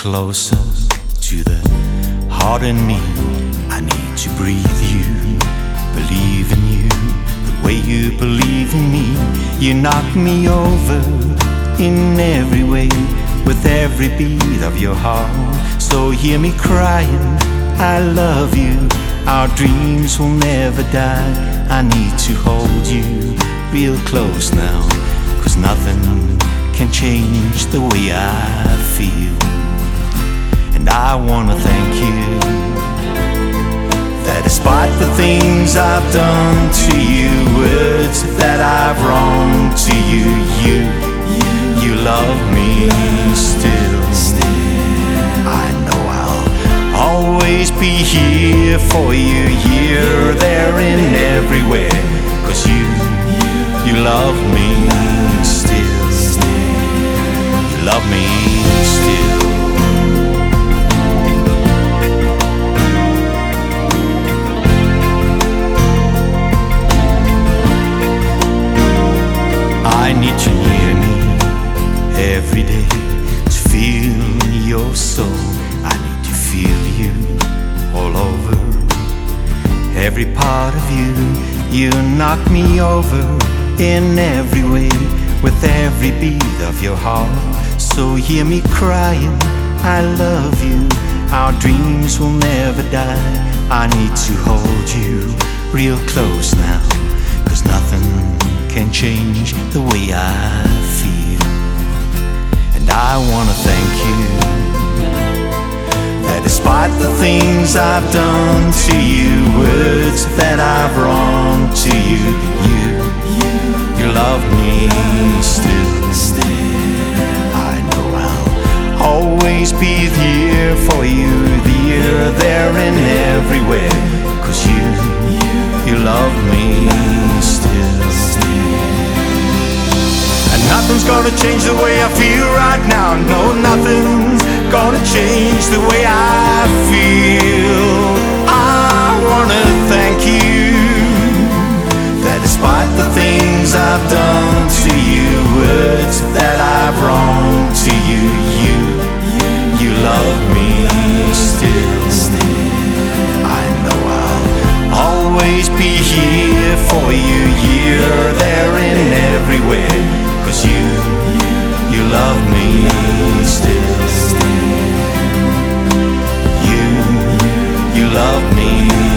closer to the heart in me. I need to breathe you, believe in you, the way you believe in me. You knock me over in every way, with every beat of your heart. So hear me crying, I love you. Our dreams will never die. I need to hold you real close now, 'cause nothing can change the way I feel. And I wanna thank you that despite the things I've done to you, words that I've wronged to you, you love me still. I know I'll always be here for you, here, there, and everywhere, 'cause you love me still. You love me still. I need you near me every day to feel your soul. I need to feel you all over, every part of you. You knock me over in every way, with every beat of your heart. So hear me crying, I love you. Our dreams will never die. I need to hold you real close now, 'cause nothing can change the way I feel. And I wanna thank you that despite the things I've done to you, words that I've wronged to you, you love me still. I know I'll always be here for you, here, there, and everywhere, 'cause you love me still. And nothing's gonna change the way I feel right now. No, nothing's gonna change the way I feel. I wanna thank you that despite the things I've done to you, words that I've wronged to you, you love me still. I know I'll always be here for you, here, there, and everywhere, 'cause you love me still. You love me